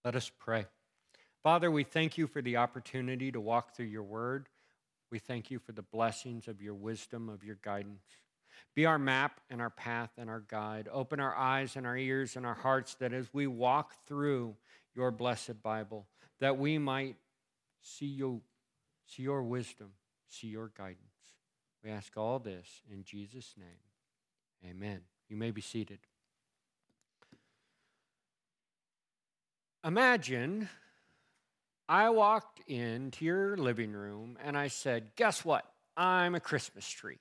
Let us pray. Father, we thank you for the opportunity to walk through your word. We thank you for the blessings of your wisdom, of your guidance. Be our map and our path and our guide. Open our eyes and our ears and our hearts that as we walk through your blessed Bible, that we might see you, see your wisdom, see your guidance. We ask all this in Jesus' name. Amen. You may be seated. Imagine I walked into your living room and I said, guess what? I'm a Christmas tree.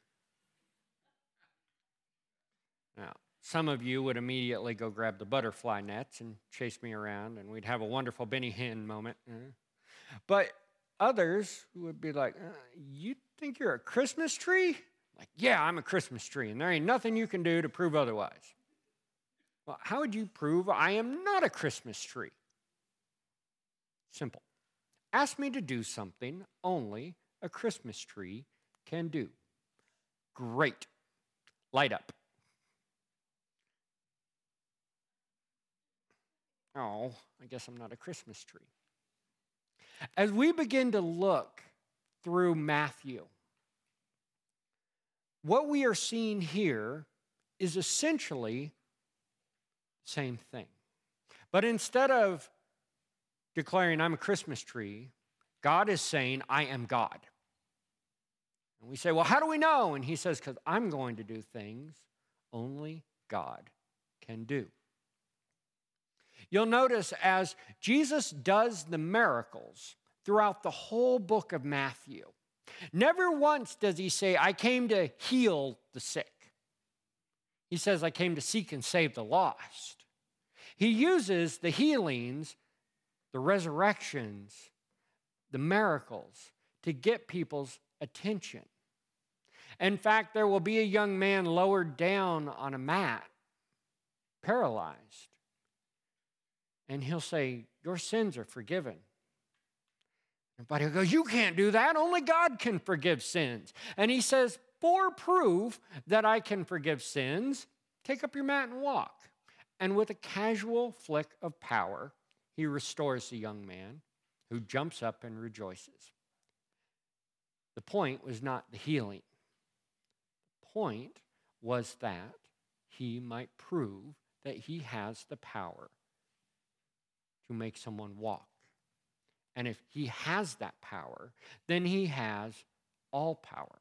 Now, some of you would immediately go grab the butterfly nets and chase me around, and we'd have a wonderful Benny Hinn moment. But others would be like, you think you're a Christmas tree? Like, yeah, I'm a Christmas tree, and there ain't nothing you can do to prove otherwise. Well, how would you prove I am not a Christmas tree? Simple. Ask me to do something only a Christmas tree can do. Great. Light up. Oh, I guess I'm not a Christmas tree. As we begin to look through Matthew, what we are seeing here is essentially the same thing. But instead of declaring I'm a Christmas tree, God is saying I am God. And we say, well, how do we know? And he says, because I'm going to do things only God can do. You'll notice as Jesus does the miracles throughout the whole book of Matthew, never once does he say, I came to heal the sick. He says, I came to seek and save the lost. He uses the healings, the resurrections, the miracles to get people's attention. In fact, there will be a young man lowered down on a mat, paralyzed. And he'll say, your sins are forgiven. Everybody will go, you can't do that. Only God can forgive sins. And he says, for proof that I can forgive sins, take up your mat and walk. And with a casual flick of power, he restores the young man who jumps up and rejoices. The point was not the healing. The point was that he might prove that he has the power to make someone walk. And if he has that power, then he has all power.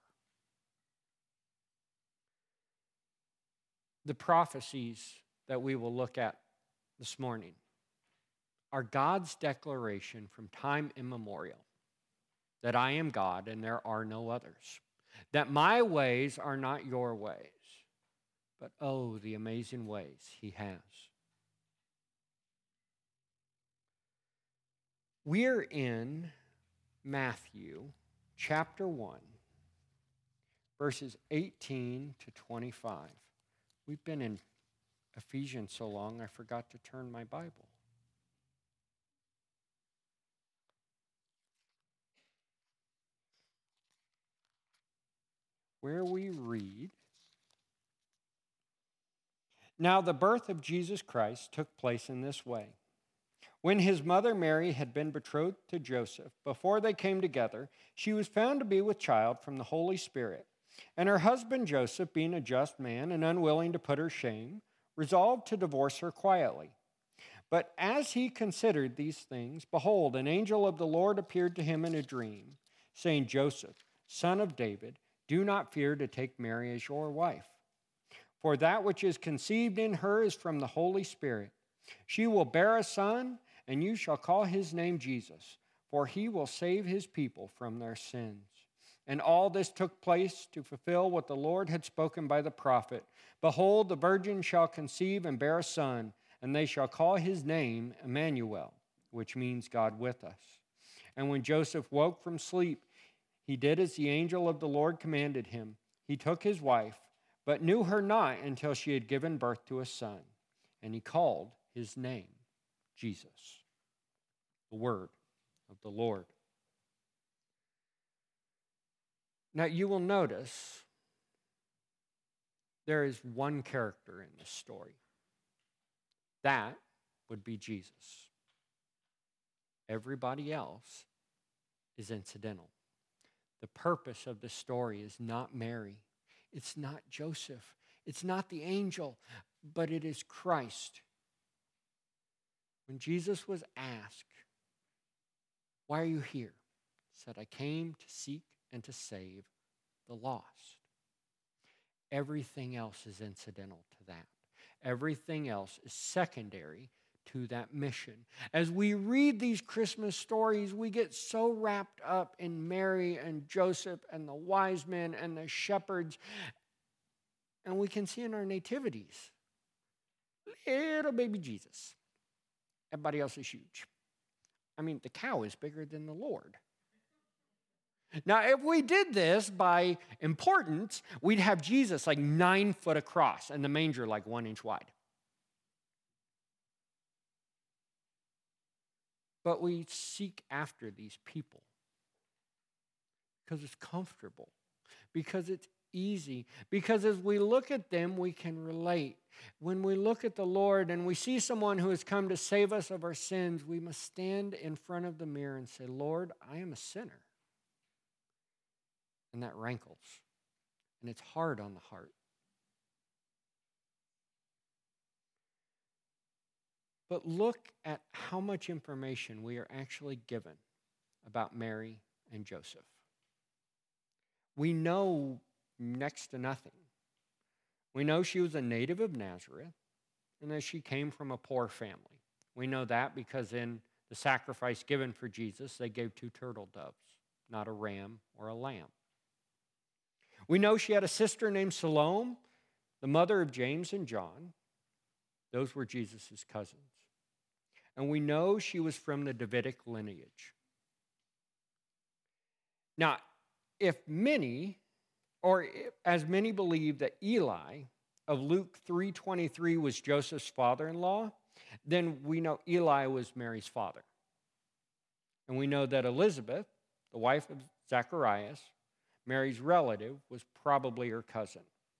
The prophecies that we will look at this morning are God's declaration from time immemorial that I am God and there are no others, that my ways are not your ways, but oh, the amazing ways he has. We're in Matthew chapter 1, verses 18 to 25. We've been in Ephesians so long, I forgot to turn my Bible. Where we read, now the birth of Jesus Christ took place in this way. When his mother Mary had been betrothed to Joseph, before they came together, she was found to be with child from the Holy Spirit. And her husband Joseph, being a just man and unwilling to put her to shame, resolved to divorce her quietly. But as he considered these things, behold, an angel of the Lord appeared to him in a dream, saying, Joseph, son of David, do not fear to take Mary as your wife. For that which is conceived in her is from the Holy Spirit. She will bear a son, and you shall call his name Jesus, for he will save his people from their sins. And all this took place to fulfill what the Lord had spoken by the prophet. Behold, the virgin shall conceive and bear a son, and they shall call his name Emmanuel, which means God with us. And when Joseph woke from sleep, he did as the angel of the Lord commanded him. He took his wife, but knew her not until she had given birth to a son. And he called his name Jesus. The word of the Lord. Now you will notice there is one character in this story. That would be Jesus. Everybody else is incidental. The purpose of the story is not Mary. It's not Joseph. It's not the angel, but it is Christ. When Jesus was asked, "Why are you here?" He said, "I came to seek and to save the lost." Everything else is incidental to that. Everything else is secondary to that mission. As we read these Christmas stories, we get so wrapped up in Mary and Joseph and the wise men and the shepherds. And we can see in our nativities, little baby Jesus. Everybody else is huge. I mean, the cow is bigger than the Lord. Now, if we did this by importance, we'd have Jesus like 9 foot across and the manger like 1 inch wide. But we seek after these people because it's comfortable, because it's easy, because as we look at them, we can relate. When we look at the Lord and we see someone who has come to save us of our sins, we must stand in front of the mirror and say, "Lord, I am a sinner." And that rankles, and it's hard on the heart. But look at how much information we are actually given about Mary and Joseph. We know next to nothing. We know she was a native of Nazareth and that she came from a poor family. We know that because in the sacrifice given for Jesus, they gave 2 turtle doves, not a ram or a lamb. We know she had a sister named Salome, the mother of James and John. Those were Jesus' cousins. And we know she was from the Davidic lineage. Now, as many believe that Eli of Luke 3:23 was Joseph's father-in-law, then we know Eli was Mary's father. And we know that Elizabeth, the wife of Zacharias, Mary's relative, was probably her cousin.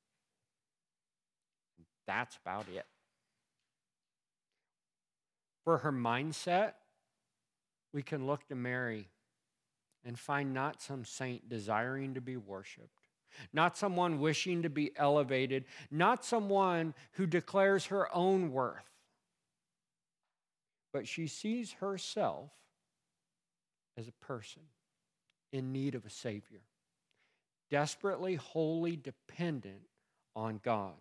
That's about it. For her mindset, we can look to Mary and find not some saint desiring to be worshiped, not someone wishing to be elevated, not someone who declares her own worth, but she sees herself as a person in need of a Savior, desperately, wholly dependent on God.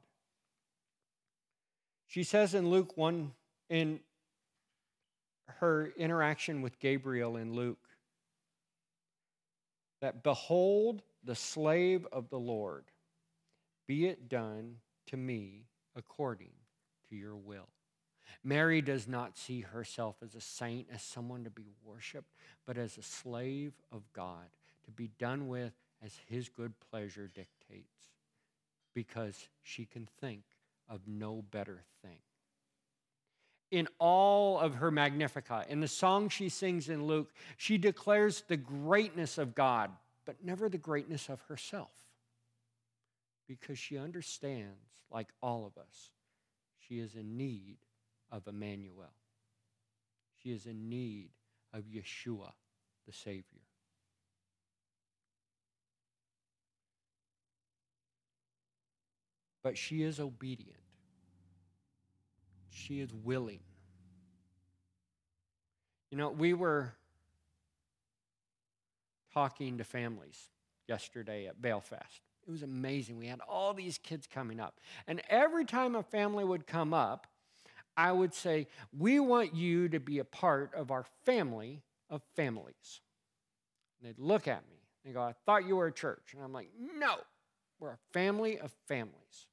She says in Luke 1, in her interaction with Gabriel in Luke, that "Behold, the slave of the Lord, be it done to me according to your will." Mary does not see herself as a saint, as someone to be worshiped, but as a slave of God, to be done with as his good pleasure dictates, because she can think of no better thing. In all of her Magnificat, in the song she sings in Luke, she declares the greatness of God, but never the greatness of herself, because she understands, like all of us, she is in need of Emmanuel. She is in need of Yeshua, the Savior. But she is obedient. She is willing. You know, we were talking to families yesterday at Belfast. It was amazing. We had all these kids coming up. And every time a family would come up, I would say, "We want you to be a part of our family of families." And they'd look at me. They go, "I thought you were a church." And I'm like, "No, we're a family of families."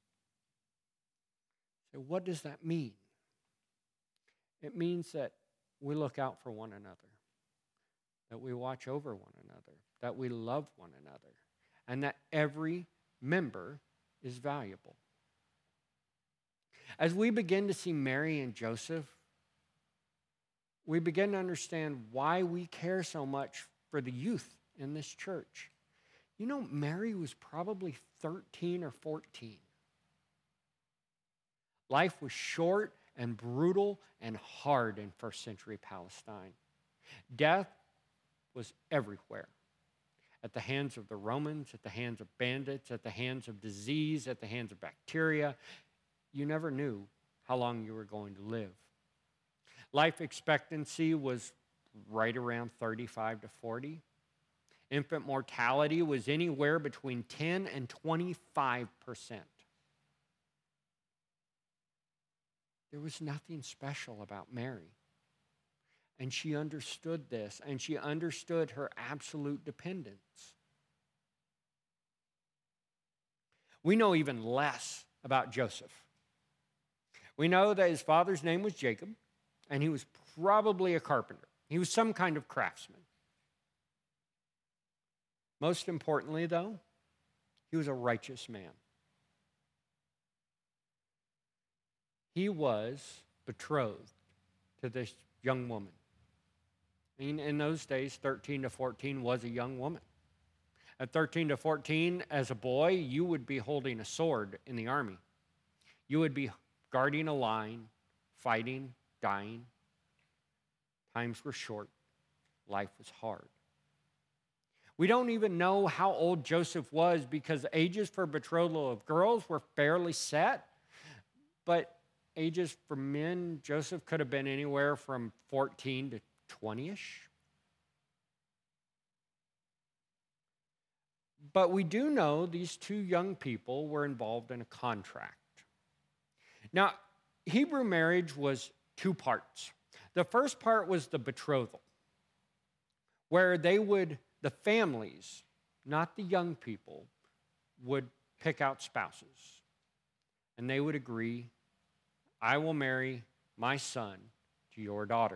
So what does that mean? It means that we look out for one another, that we watch over one another, that we love one another, and that every member is valuable. As we begin to see Mary and Joseph, we begin to understand why we care so much for the youth in this church. You know, Mary was probably 13 or 14. Life was short and brutal and hard in first century Palestine. Death was everywhere. At the hands of the Romans, at the hands of bandits, at the hands of disease, at the hands of bacteria. You never knew how long you were going to live. Life expectancy was right around 35 to 40. Infant mortality was anywhere between 10 and 25%. There was nothing special about Mary. And she understood this, and she understood her absolute dependence. We know even less about Joseph. We know that his father's name was Jacob, and he was probably a carpenter. He was some kind of craftsman. Most importantly, though, he was a righteous man. He was betrothed to this young woman. I mean, in those days, 13 to 14 was a young woman. At 13 to 14, as a boy, you would be holding a sword in the army. You would be guarding a line, fighting, dying. Times were short. Life was hard. We don't even know how old Joseph was because ages for betrothal of girls were fairly set. But ages for men, Joseph could have been anywhere from 14 to 20-ish. But we do know these two young people were involved in a contract. Now, Hebrew marriage was two parts. The first part was the betrothal, where the families, not the young people, would pick out spouses. And they would agree, I will marry my son to your daughter.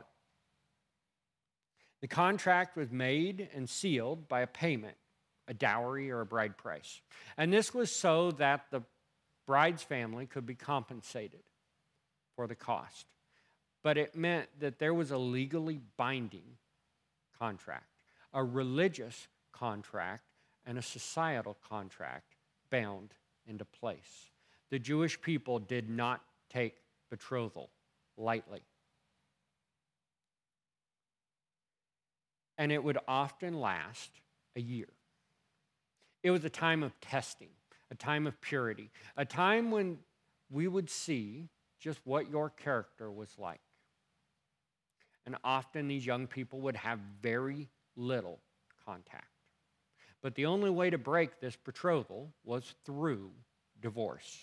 The contract was made and sealed by a payment, a dowry or a bride price. And this was so that the bride's family could be compensated for the cost. But it meant that there was a legally binding contract, a religious contract, and a societal contract bound into place. The Jewish people did not take betrothal lightly. And it would often last a year. It was a time of testing, a time of purity, a time when we would see just what your character was like. And often these young people would have very little contact. But the only way to break this betrothal was through divorce.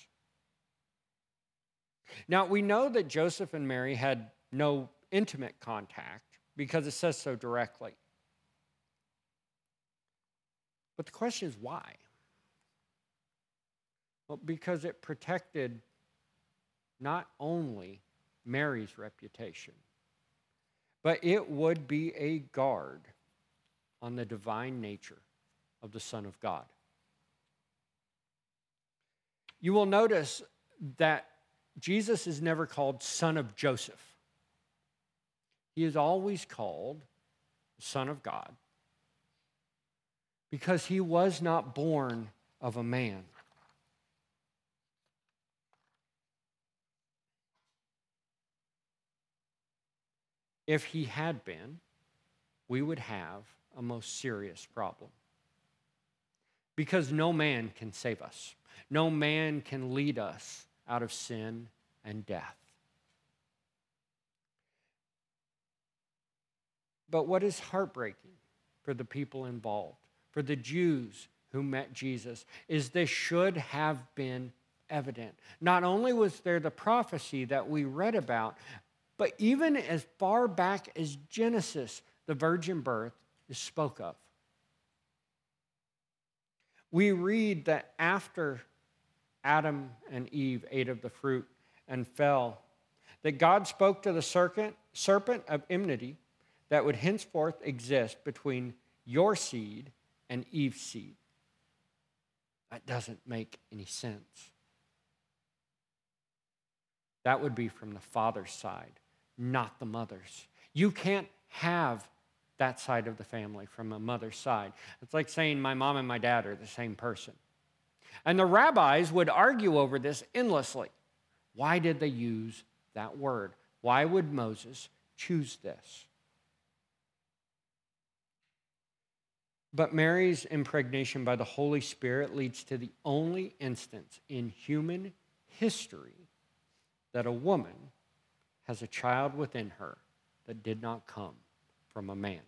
Now, we know that Joseph and Mary had no intimate contact because it says so directly. But the question is why? Well, because it protected not only Mary's reputation, but it would be a guard on the divine nature of the Son of God. You will notice that Jesus is never called Son of Joseph. He is always called Son of God because he was not born of a man. If he had been, we would have a most serious problem. Because no man can save us. No man can lead us out of sin and death. But what is heartbreaking for the people involved, for the Jews who met Jesus, is this should have been evident. Not only was there the prophecy that we read about, but even as far back as Genesis, the virgin birth is spoke of. We read that after Adam and Eve ate of the fruit and fell, that God spoke to the serpent of enmity that would henceforth exist between your seed and Eve's seed. That doesn't make any sense. That would be from the father's side, not the mother's. You can't have that side of the family from a mother's side. It's like saying my mom and my dad are the same person. And the rabbis would argue over this endlessly. Why did they use that word? Why would Moses choose this? But Mary's impregnation by the Holy Spirit leads to the only instance in human history that a woman has a child within her that did not come from a man.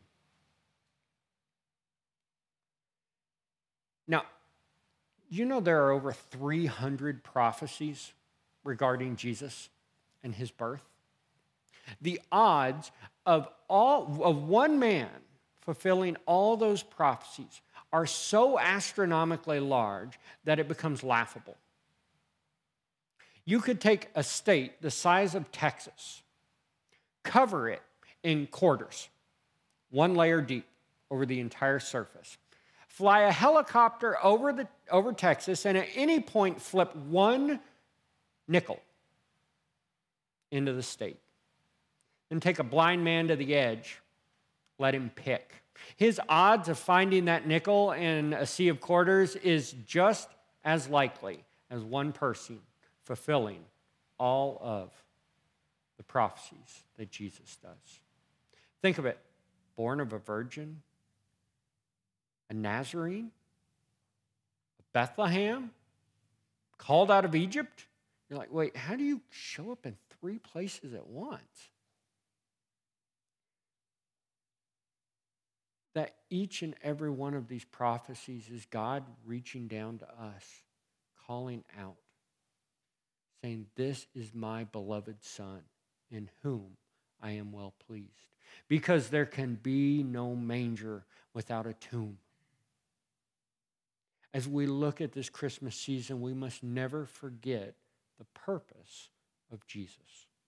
Now, you know there are over 300 prophecies regarding Jesus and his birth? The odds of one man fulfilling all those prophecies are so astronomically large that it becomes laughable. You could take a state the size of Texas, cover it in quarters, one layer deep over the entire surface, fly a helicopter over Texas, and at any point flip one nickel into the state. Then take a blind man to the edge, let him pick. His odds of finding that nickel in a sea of quarters is just as likely as one person fulfilling all of the prophecies that Jesus does. Think of it, born of a virgin, a Nazarene, a Bethlehem, called out of Egypt. You're like, wait, how do you show up in 3 places at once? That each and every one of these prophecies is God reaching down to us, calling out, saying, this is my beloved Son, in whom I am well pleased. Because there can be no manger without a tomb. As we look at this Christmas season, we must never forget the purpose of Jesus.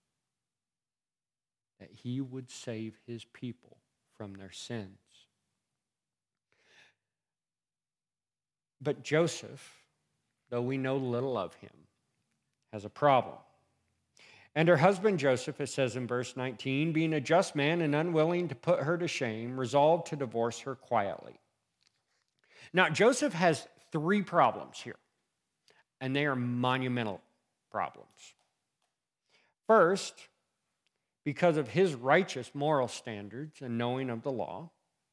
That he would save his people from their sins. But Joseph, though we know little of him, has a problem. And her husband Joseph, it says in verse 19, being a just man and unwilling to put her to shame, resolved to divorce her quietly. Now, Joseph has 3 problems here, and they are monumental problems. First, because of his righteous moral standards and knowing of the law,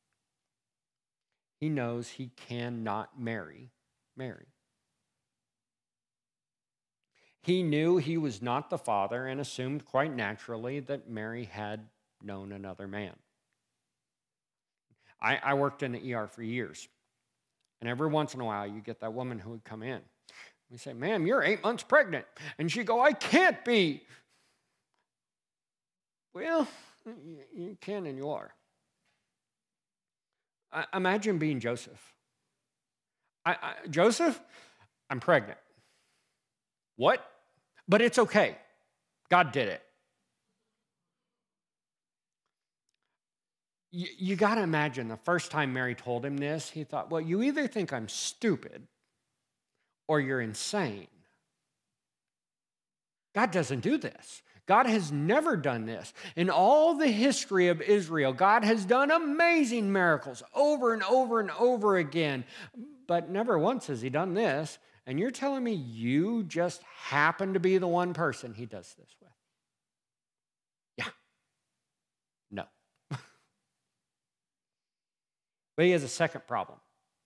he knows he cannot marry Mary. He knew he was not the father and assumed quite naturally that Mary had known another man. I worked in the ER for years, and every once in a while you get that woman who would come in. We say, ma'am, you're 8 months pregnant. And she'd go, I can't be. Well, you can and you are. Imagine being Joseph. Joseph, I'm pregnant. What? But it's okay. God did it. You got to imagine the first time Mary told him this, he thought, well, you either think I'm stupid or you're insane. God doesn't do this. God has never done this. In all the history of Israel, God has done amazing miracles over and over and over again, but never once has he done this. And you're telling me you just happen to be the one person he does this with? Yeah. No. But he has a second problem.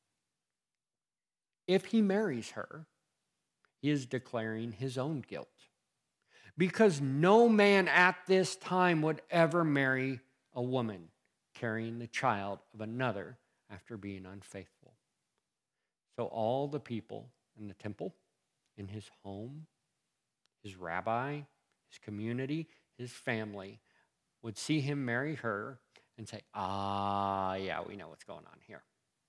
If he marries her, he is declaring his own guilt. Because no man at this time would ever marry a woman carrying the child of another after being unfaithful. So all the people in the temple, in his home, his rabbi, his community, his family would see him marry her and say, yeah, we know what's going on here.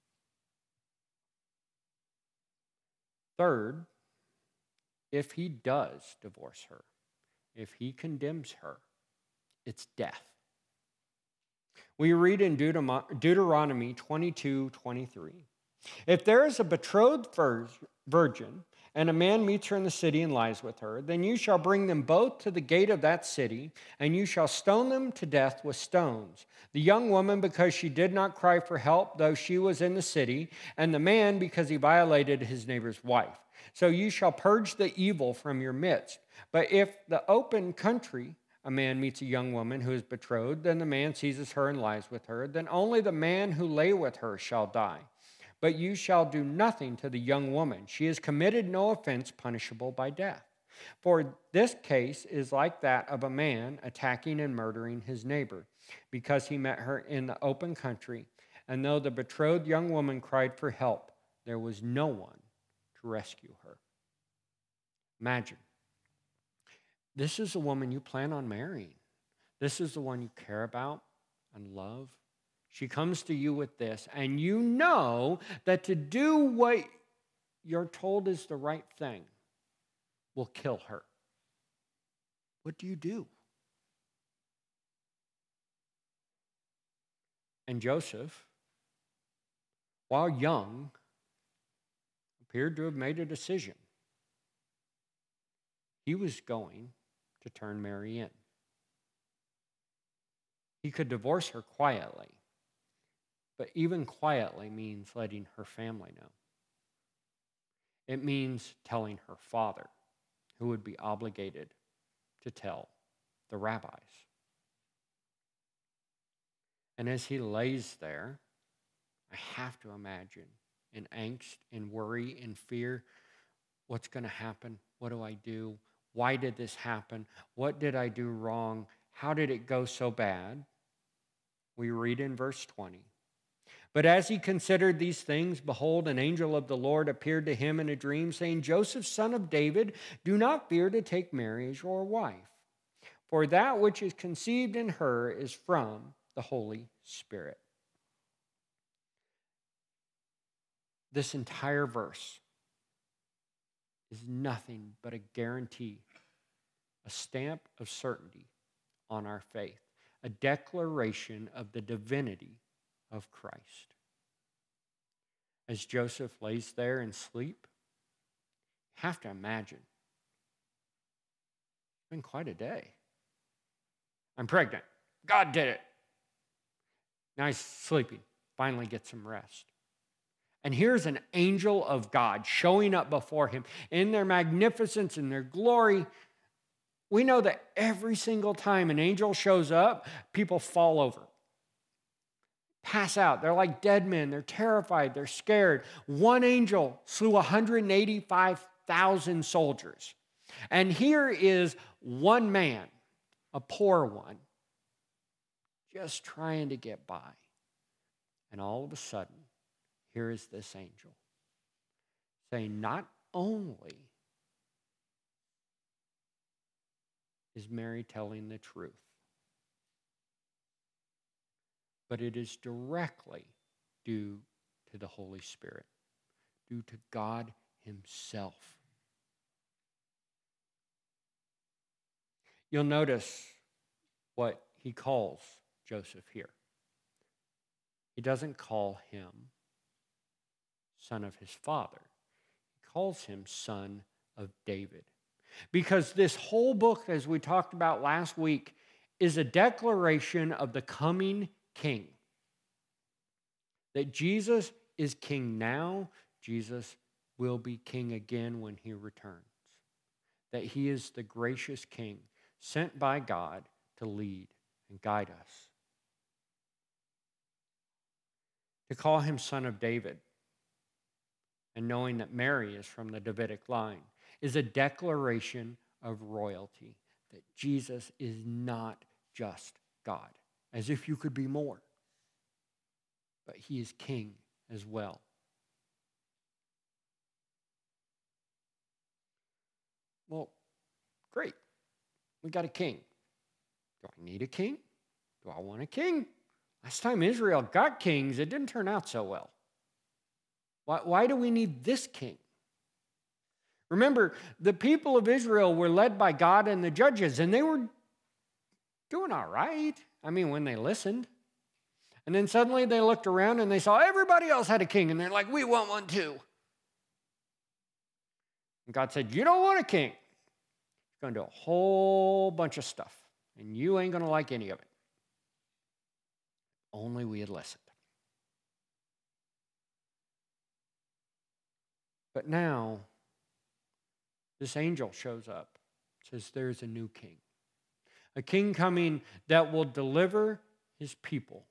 Third, if he does divorce her, if he condemns her, it's death. We read in Deuteronomy 22:23, if there is a betrothed virgin and a man meets her in the city and lies with her, then you shall bring them both to the gate of that city, and you shall stone them to death with stones. The young woman because she did not cry for help, though she was in the city, and the man because he violated his neighbor's wife. So you shall purge the evil from your midst. But if the open country a man meets a young woman who is betrothed, then the man seizes her and lies with her, then only the man who lay with her shall die. But you shall do nothing to the young woman. She has committed no offense punishable by death. For this case is like that of a man attacking and murdering his neighbor, because he met her in the open country, and though the betrothed young woman cried for help, there was no one to rescue her. Imagine, this is the woman you plan on marrying. This is the one you care about and love. She comes to you with this, and you know that to do what you're told is the right thing will kill her. What do you do? And Joseph, while young, appeared to have made a decision. He was going to turn Mary in. He could divorce her quietly, but even quietly means letting her family know. It means telling her father, who would be obligated to tell the rabbis. And as he lays there, I have to imagine in angst, in worry, in fear, what's going to happen? What do I do? Why did this happen? What did I do wrong? How did it go so bad? We read in verse 20. But as he considered these things, behold, an angel of the Lord appeared to him in a dream, saying, Joseph, son of David, do not fear to take Mary as your wife, for that which is conceived in her is from the Holy Spirit. This entire verse is nothing but a guarantee, a stamp of certainty on our faith, a declaration of the divinity of Christ. As Joseph lays there in sleep, you have to imagine, it's been quite a day. I'm pregnant. God did it. Now he's sleeping. Finally gets some rest. And here's an angel of God showing up before him in their magnificence and their glory. We know that every single time an angel shows up, people fall over, pass out. They're like dead men. They're terrified. They're scared. One angel slew 185,000 soldiers. And here is one man, a poor one, just trying to get by. And all of a sudden, here is this angel saying, not only is Mary telling the truth, but it is directly due to the Holy Spirit, due to God himself. You'll notice what he calls Joseph here. He doesn't call him son of his father. He calls him son of David. Because this whole book, as we talked about last week, is a declaration of the coming king. That Jesus is king now, Jesus will be king again when he returns. That he is the gracious king sent by God to lead and guide us. To call him son of David, and knowing that Mary is from the Davidic line, is a declaration of royalty, that Jesus is not just God, as if you could be more, but he is king as well. Well, great. We got a king. Do I need a king? Do I want a king? Last time Israel got kings, it didn't turn out so well. Why do we need this king? Remember, the people of Israel were led by God and the judges, and they were doing all right. I mean, when they listened. And then suddenly they looked around and they saw everybody else had a king, and they're like, we want one too. And God said, you don't want a king. He's going to do a whole bunch of stuff, and you ain't going to like any of it. Only we had listened. But now, this angel shows up, says there's a new king, A king coming that will deliver his people.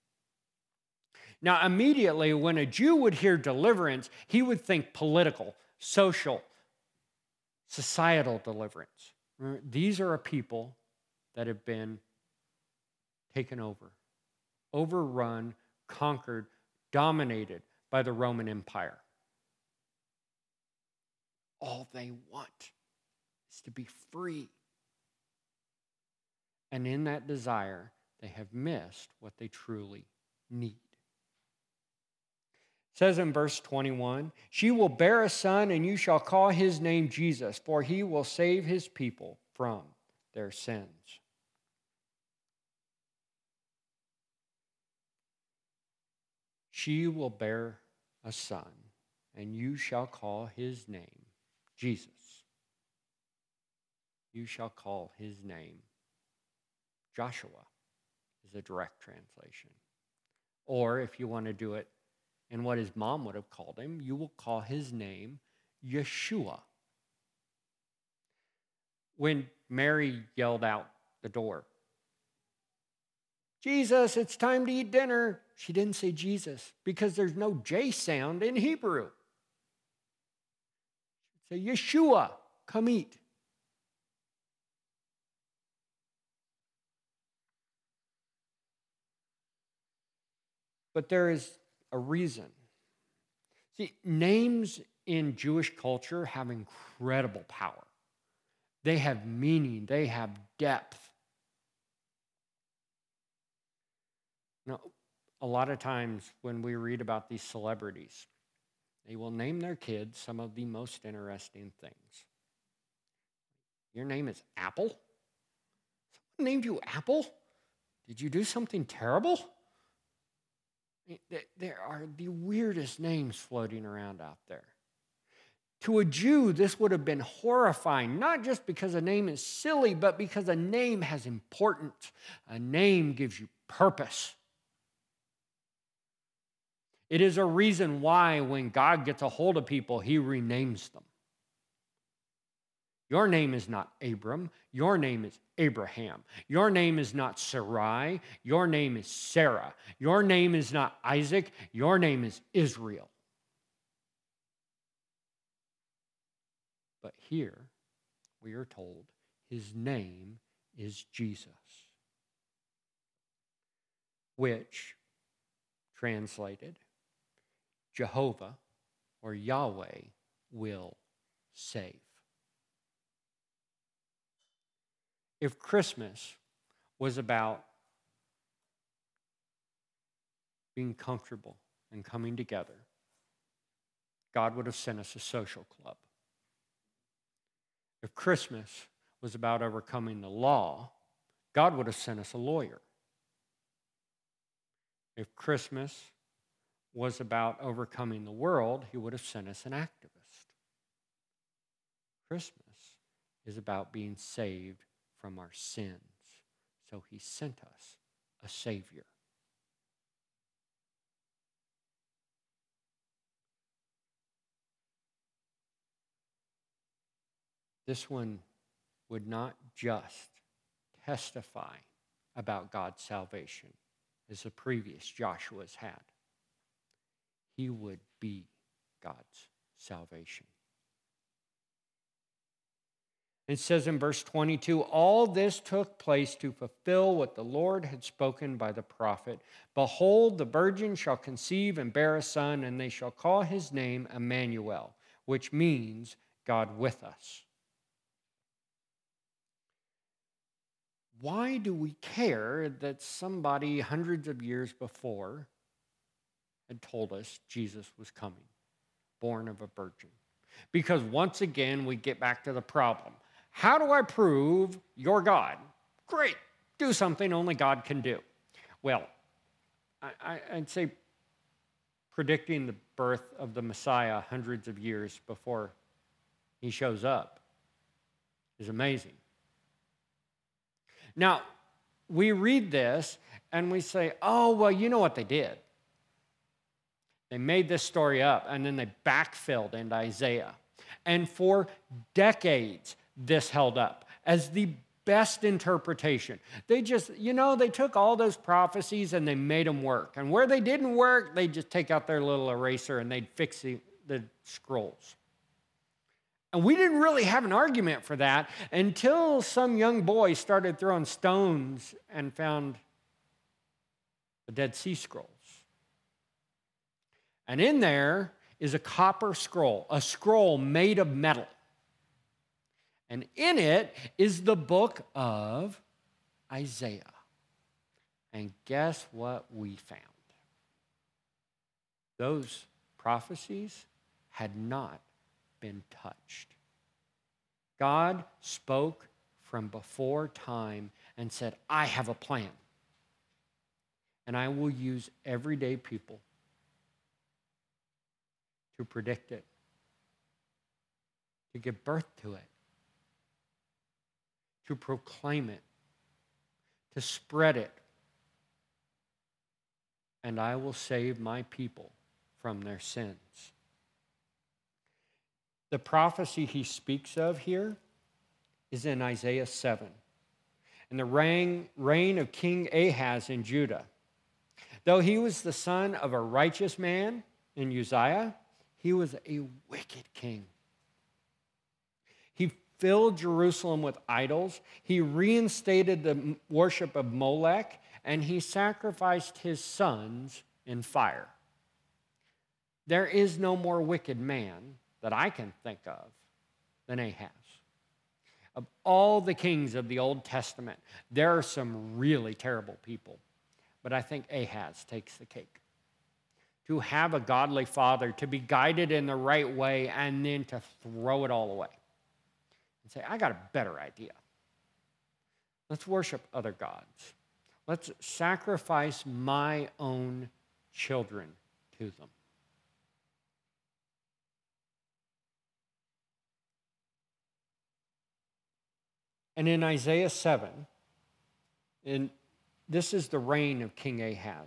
Now, immediately when a Jew would hear deliverance, he would think political, social, societal deliverance. These are a people that have been taken over, overrun, conquered, dominated by the Roman Empire. All they want is to be free. And in that desire, they have missed what they truly need. It says in verse 21, "She will bear a son, and you shall call his name Jesus, for he will save his people from their sins." She will bear a son, and you shall call his name Jesus. You shall call his name Joshua, is a direct translation. Or if you want to do it in what his mom would have called him, you will call his name Yeshua. When Mary yelled out the door, "Jesus, it's time to eat dinner," she didn't say Jesus because there's no J sound in Hebrew. Say, "Yeshua, come eat." But there is a reason. See, names in Jewish culture have incredible power. They have meaning, they have depth. Now, a lot of times when we read about these celebrities, they will name their kids some of the most interesting things. Your name is Apple? Someone named you Apple? Did you do something terrible? There are the weirdest names floating around out there. To a Jew, this would have been horrifying, not just because a name is silly, but because a name has importance. A name gives you purpose. It is a reason why when God gets a hold of people, he renames them. Your name is not Abram. Your name is Abraham. Your name is not Sarai. Your name is Sarah. Your name is not Isaac. Your name is Israel. But here, we are told his name is Jesus, which, translated, Jehovah or Yahweh will save. If Christmas was about being comfortable and coming together, God would have sent us a social club. If Christmas was about overcoming the law, God would have sent us a lawyer. If Christmas was about overcoming the world, he would have sent us an activist. Christmas is about being saved from our sins, so he sent us a Savior. This one would not just testify about God's salvation, as the previous Joshua's had. He would be God's salvation. It says in verse 22, "All this took place to fulfill what the Lord had spoken by the prophet. Behold, the virgin shall conceive and bear a son, and they shall call his name Emmanuel," which means God with us. Why do we care that somebody hundreds of years before had told us Jesus was coming, born of a virgin? Because once again, we get back to the problem. How do I prove you're God? Great, do something only God can do. Well, I'd say predicting the birth of the Messiah hundreds of years before he shows up is amazing. Now, we read this and we say, oh, well, you know what they did. They made this story up and then they backfilled into Isaiah. And for decades, this held up as the best interpretation. They just, they took all those prophecies and they made them work. And where they didn't work, they just take out their little eraser and they'd fix the scrolls. And we didn't really have an argument for that until some young boy started throwing stones and found the Dead Sea Scrolls. And in there is a copper scroll, a scroll made of metal. And in it is the book of Isaiah. And guess what we found? Those prophecies had not been touched. God spoke from before time and said, I have a plan. And I will use everyday people to predict it, to give birth to it, to proclaim it, to spread it. And I will save my people from their sins. The prophecy he speaks of here is in Isaiah 7. In the reign of King Ahaz in Judah. Though he was the son of a righteous man in Uzziah, he was a wicked king. He filled Jerusalem with idols. He reinstated the worship of Molech, and he sacrificed his sons in fire. There is no more wicked man that I can think of than Ahaz. Of all the kings of the Old Testament, there are some really terrible people, but I think Ahaz takes the cake. To have a godly father, to be guided in the right way, and then to throw it all away and say, I got a better idea. Let's worship other gods. Let's sacrifice my own children to them. And in Isaiah 7, this is the reign of King Ahaz.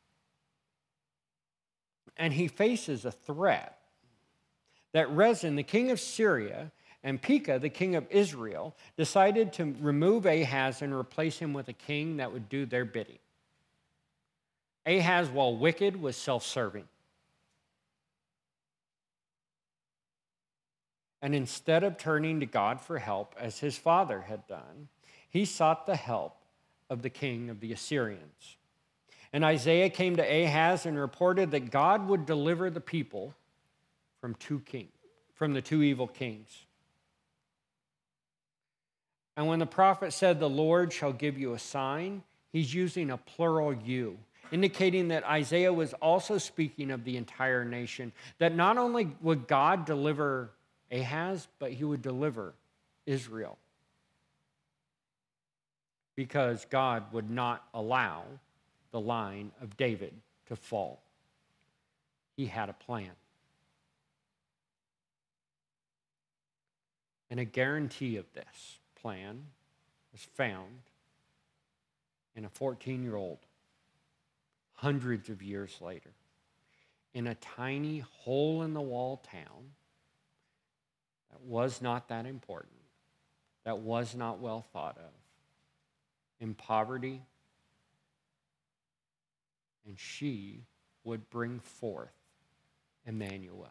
And he faces a threat that Rezin, the king of Syria, and Pekah, the king of Israel, decided to remove Ahaz and replace him with a king that would do their bidding. Ahaz, while wicked, was self-serving. And instead of turning to God for help, as his father had done, he sought the help of the king of the Assyrians. And Isaiah came to Ahaz and reported that God would deliver the people from the two evil kings. And when the prophet said, the Lord shall give you a sign, he's using a plural you, indicating that Isaiah was also speaking of the entire nation, that not only would God deliver Ahaz, but he would deliver Israel. Because God would not allow the line of David to fall. He had a plan. And a guarantee of this plan was found in a 14-year-old, hundreds of years later, in a tiny hole-in-the-wall town that was not that important, that was not well thought of, in poverty, and she would bring forth Emmanuel.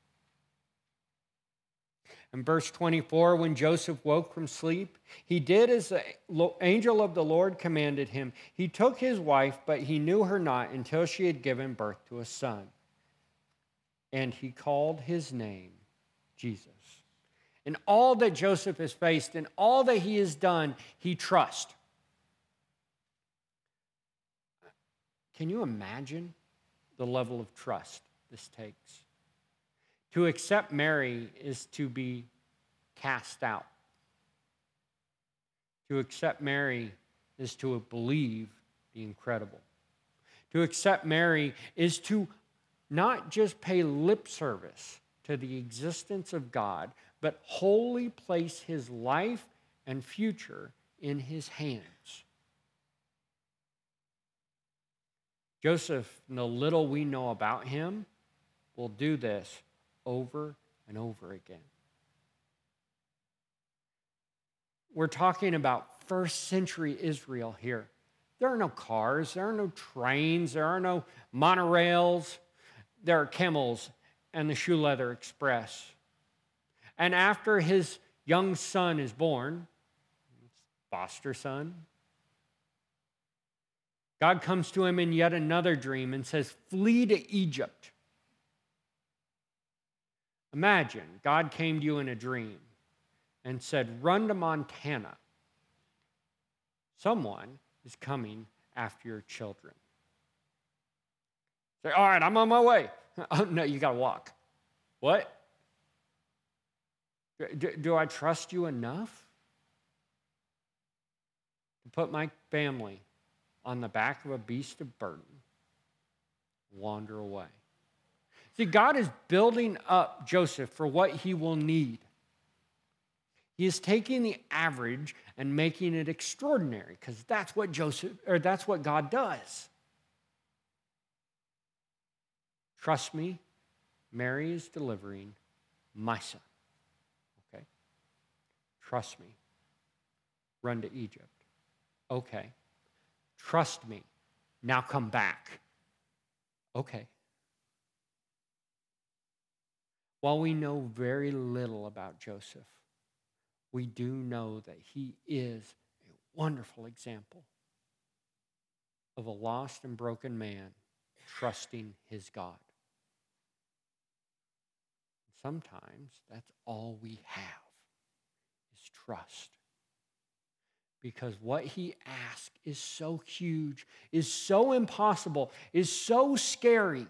In verse 24, when Joseph woke from sleep, he did as the angel of the Lord commanded him. He took his wife, but he knew her not until she had given birth to a son. And he called his name Jesus. In all that Joseph has faced, in all that he has done, he trusts. Can you imagine the level of trust this takes? To accept Mary is to be cast out. To accept Mary is to believe the incredible. To accept Mary is to not just pay lip service to the existence of God, but wholly place his life and future in his hands. Joseph, in the little we know about him, will do this over and over again. We're talking about first century Israel here. There are no cars, there are no trains, there are no monorails. There are camels and the shoe leather express. And after his young son is born, foster son, God comes to him in yet another dream and says, flee to Egypt. Imagine God came to you in a dream and said, run to Montana. Someone is coming after your children. Say, all right, I'm on my way. Oh, no, you got to walk. What? Do I trust you enough to put my family on the back of a beast of burden, wander away? See, God is building up Joseph for what he will need. He is taking the average and making it extraordinary, because that's what God does. Trust me, Mary is delivering my son. Okay? Trust me. Run to Egypt. Okay. Trust me. Now come back. Okay. While we know very little about Joseph, we do know that he is a wonderful example of a lost and broken man trusting his God. Sometimes that's all we have is trust. Because what he asks is so huge, is so impossible, is so scary.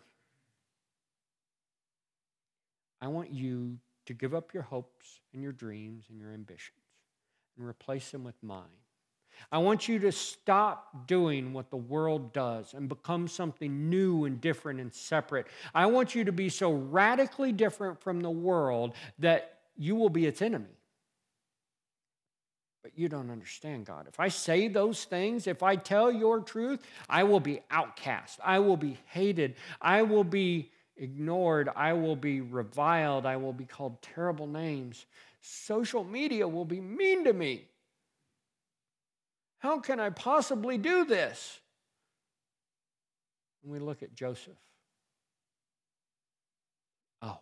I want you to give up your hopes and your dreams and your ambitions and replace them with mine. I want you to stop doing what the world does and become something new and different and separate. I want you to be so radically different from the world that you will be its enemy. But you don't understand, God. If I say those things, if I tell your truth, I will be outcast. I will be hated. I will be ignored. I will be reviled. I will be called terrible names. Social media will be mean to me. How can I possibly do this? And we look at Joseph. Oh,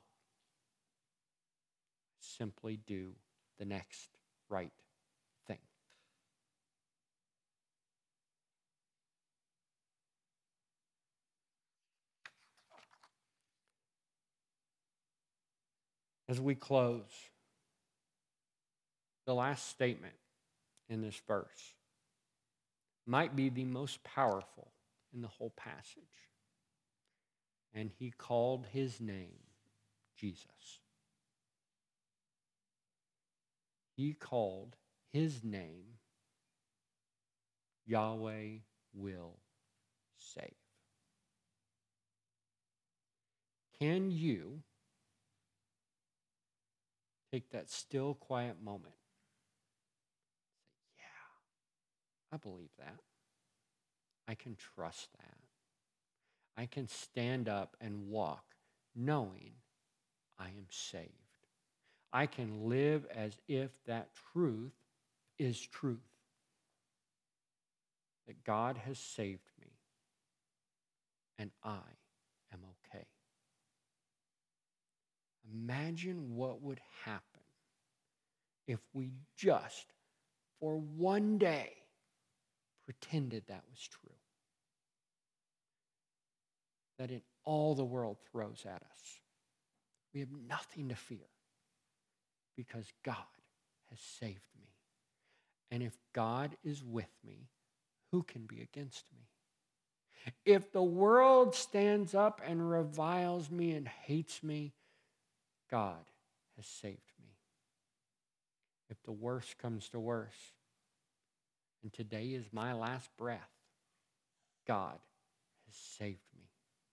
simply do the next right thing. As we close, the last statement in this verse might be the most powerful in the whole passage. And he called his name Jesus. He called his name Yahweh will save. Can you take that still, quiet moment? Say, yeah, I believe that. I can trust that. I can stand up and walk knowing I am saved. I can live as if that truth is truth. That God has saved me and I am okay. Imagine what would happen if we just, for one day, pretended that was true. That in all the world throws at us, we have nothing to fear because God has saved me. And if God is with me, who can be against me? If the world stands up and reviles me and hates me, God has saved me. If the worst comes to worst, and today is my last breath, God has saved me.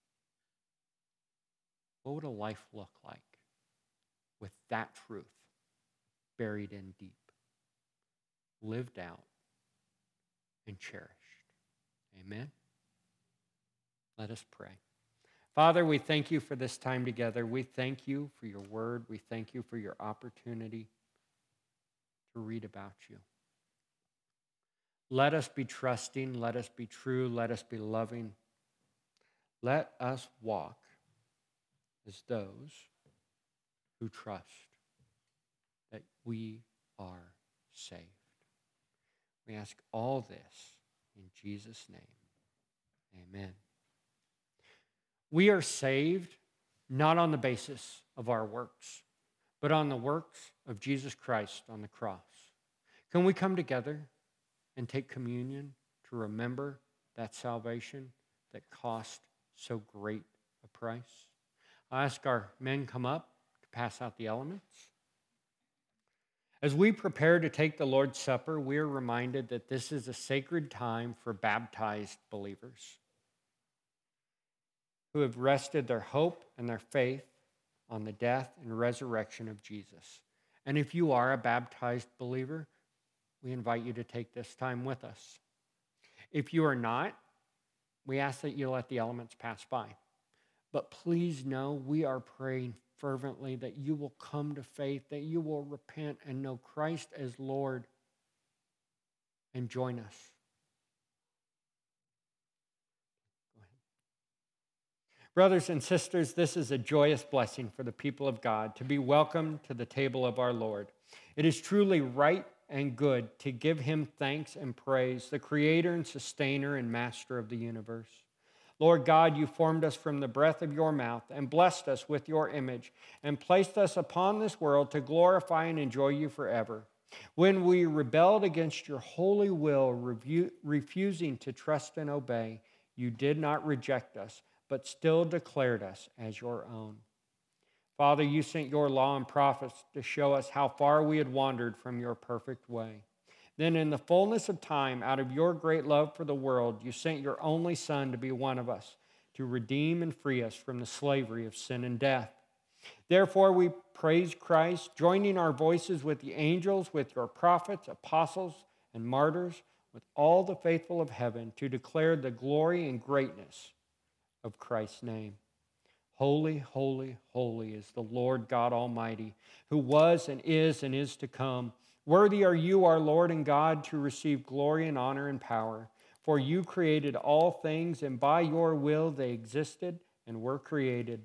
What would a life look like with that truth buried in deep, lived out, and cherished? Amen? Let us pray. Father, we thank you for this time together. We thank you for your word. We thank you for your opportunity to read about you. Let us be trusting. Let us be true. Let us be loving. Let us walk as those who trust that we are saved. We ask all this in Jesus' name. Amen. We are saved not on the basis of our works, but on the works of Jesus Christ on the cross. Can we come together and take communion to remember that salvation that cost so great a price? I ask our men come up to pass out the elements. As we prepare to take the Lord's Supper, we are reminded that this is a sacred time for baptized believers who have rested their hope and their faith on the death and resurrection of Jesus. And if you are a baptized believer, we invite you to take this time with us. If you are not, we ask that you let the elements pass by. But please know we are praying fervently that you will come to faith, that you will repent and know Christ as Lord and join us. Brothers and sisters, this is a joyous blessing for the people of God to be welcomed to the table of our Lord. It is truly right and good to give him thanks and praise, the creator and sustainer and master of the universe. Lord God, you formed us from the breath of your mouth and blessed us with your image and placed us upon this world to glorify and enjoy you forever. When we rebelled against your holy will, refusing to trust and obey, you did not reject us, but still declared us as your own. Father, you sent your law and prophets to show us how far we had wandered from your perfect way. Then in the fullness of time, out of your great love for the world, you sent your only Son to be one of us, to redeem and free us from the slavery of sin and death. Therefore, we praise Christ, joining our voices with the angels, with your prophets, apostles, and martyrs, with all the faithful of heaven, to declare the glory and greatness of Christ's name. Holy, holy, holy is the Lord God Almighty, who was and is to come. Worthy are you, our Lord and God, to receive glory and honor and power. For you created all things, and by your will they existed and were created.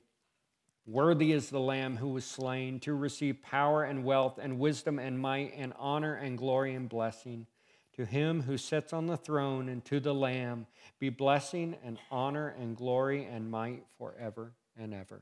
Worthy is the Lamb who was slain to receive power and wealth and wisdom and might and honor and glory and blessing. To him who sits on the throne and to the Lamb be blessing and honor and glory and might forever and ever.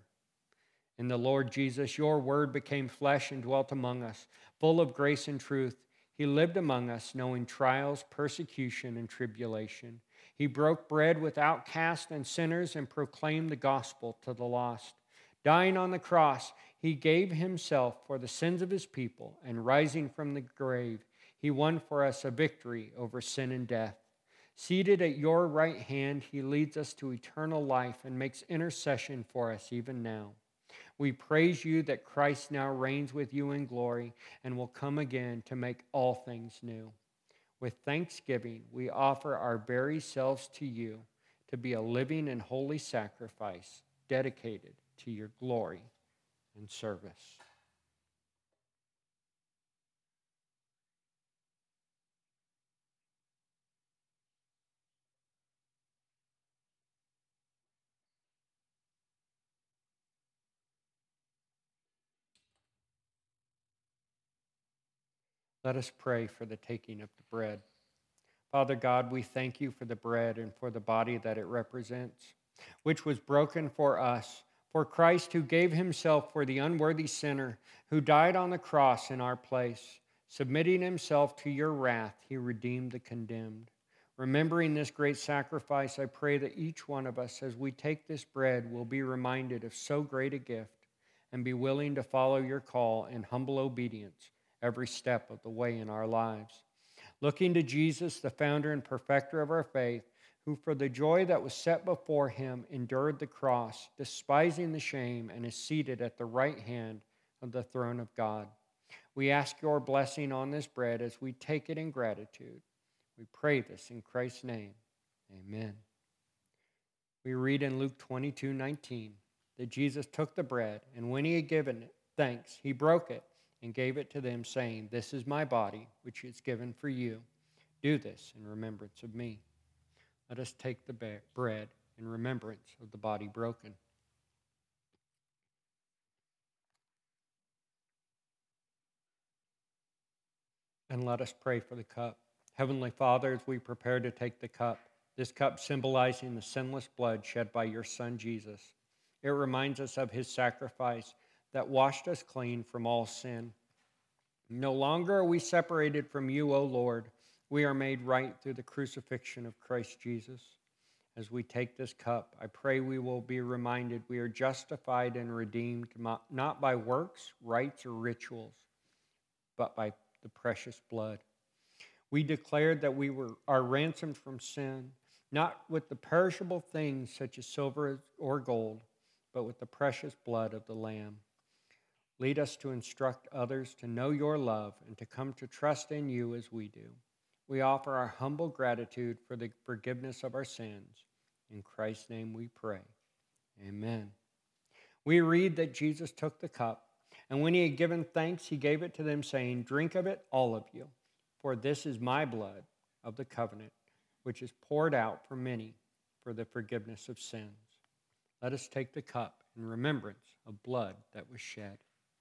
In the Lord Jesus, your word became flesh and dwelt among us, full of grace and truth. He lived among us, knowing trials, persecution, and tribulation. He broke bread with outcasts and sinners and proclaimed the gospel to the lost. Dying on the cross, he gave himself for the sins of his people, and rising from the grave, he won for us a victory over sin and death. Seated at your right hand, he leads us to eternal life and makes intercession for us even now. We praise you that Christ now reigns with you in glory and will come again to make all things new. With thanksgiving, we offer our very selves to you to be a living and holy sacrifice dedicated to your glory and service. Let us pray for the taking of the bread. Father God, we thank you for the bread and for the body that it represents, which was broken for us. For Christ, who gave himself for the unworthy sinner, who died on the cross in our place, submitting himself to your wrath, he redeemed the condemned. Remembering this great sacrifice, I pray that each one of us, as we take this bread, will be reminded of so great a gift and be willing to follow your call in humble obedience every step of the way in our lives. Looking to Jesus, the founder and perfecter of our faith, who for the joy that was set before him endured the cross, despising the shame, and is seated at the right hand of the throne of God. We ask your blessing on this bread as we take it in gratitude. We pray this in Christ's name. Amen. We read in Luke 22:19 that Jesus took the bread, and when he had given thanks, he broke it and gave it to them, saying, "This is my body, which is given for you. Do this in remembrance of me. Let us take the bread in remembrance of the body broken. And let us pray for the cup. Heavenly Father, as we prepare to take the cup, this cup symbolizing the sinless blood shed by your Son Jesus, it reminds us of his sacrifice that washed us clean from all sin. No longer are we separated from you, O Lord. We are made right through the crucifixion of Christ Jesus. As we take this cup, I pray we will be reminded we are justified and redeemed not by works, rites, or rituals, but by the precious blood. We declared that we are ransomed from sin, not with the perishable things such as silver or gold, but with the precious blood of the Lamb. Lead us to instruct others to know your love and to come to trust in you as we do. We offer our humble gratitude for the forgiveness of our sins. In Christ's name we pray. Amen. We read that Jesus took the cup, and when he had given thanks, he gave it to them, saying, "Drink of it, all of you, for this is my blood of the covenant, which is poured out for many for the forgiveness of sins." Let us take the cup in remembrance of blood that was shed.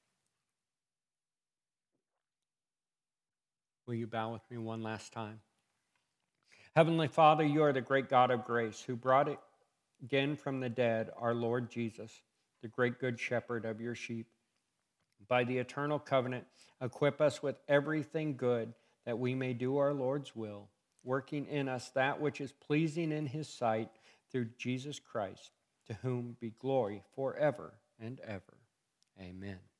Will you bow with me one last time? Heavenly Father, you are the great God of grace, who brought it again from the dead our Lord Jesus, the great good shepherd of your sheep. By the eternal covenant, equip us with everything good that we may do our Lord's will, working in us that which is pleasing in his sight through Jesus Christ, to whom be glory forever and ever. Amen.